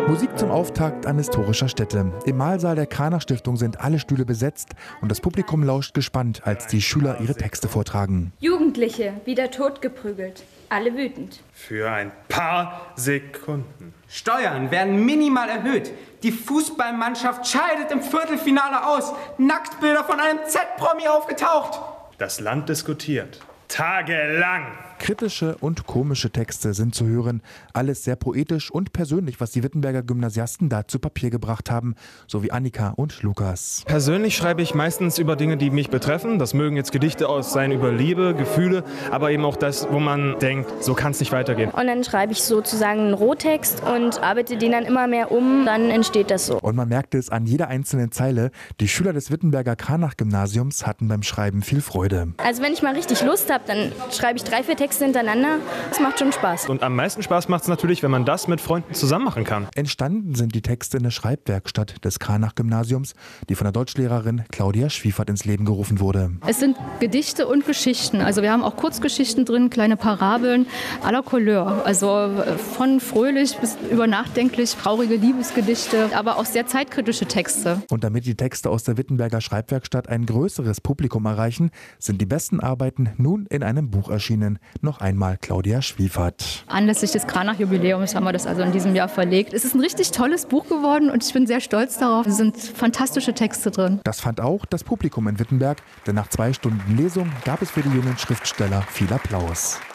Musik zum Auftakt an historischer Stätte. Im Mahlsaal der Kranach-Stiftung sind alle Stühle besetzt und das Publikum lauscht gespannt, als die Schüler ihre Texte vortragen. Jugendliche, wieder totgeprügelt. Alle wütend. Für ein paar Sekunden. Steuern werden minimal erhöht. Die Fußballmannschaft scheidet im Viertelfinale aus. Nacktbilder von einem Z-Promi aufgetaucht. Das Land diskutiert. Tagelang. Kritische und komische Texte sind zu hören. Alles sehr poetisch und persönlich, was die Wittenberger Gymnasiasten da zu Papier gebracht haben. So wie Annika und Lukas. Persönlich schreibe ich meistens über Dinge, die mich betreffen. Das mögen jetzt Gedichte sein über Liebe, Gefühle, aber eben auch das, wo man denkt, so kann es nicht weitergehen. Und dann schreibe ich sozusagen einen Rohtext und arbeite den dann immer mehr um. Dann entsteht das so. Und man merkte es an jeder einzelnen Zeile. Die Schüler des Wittenberger Kranach-Gymnasiums hatten beim Schreiben viel Freude. Also wenn ich mal richtig Lust habe, dann schreibe ich 3, 4 Texte hintereinander. Das macht schon Spaß. Und am meisten Spaß macht es natürlich, wenn man das mit Freunden zusammen machen kann. Entstanden sind die Texte in der Schreibwerkstatt des Kranach-Gymnasiums, die von der Deutschlehrerin Claudia Schwiefert ins Leben gerufen wurde. Es sind Gedichte und Geschichten. Also wir haben auch Kurzgeschichten drin, kleine Parabeln à la Couleur. Also von fröhlich bis über nachdenklich, traurige Liebesgedichte, aber auch sehr zeitkritische Texte. Und damit die Texte aus der Wittenberger Schreibwerkstatt ein größeres Publikum erreichen, sind die besten Arbeiten nun in einem Buch erschienen. Noch einmal Claudia Schwiefert. Anlässlich des Kranach-Jubiläums haben wir das also in diesem Jahr verlegt. Es ist ein richtig tolles Buch geworden und ich bin sehr stolz darauf. Es sind fantastische Texte drin. Das fand auch das Publikum in Wittenberg, denn nach 2 Stunden Lesung gab es für die jungen Schriftsteller viel Applaus.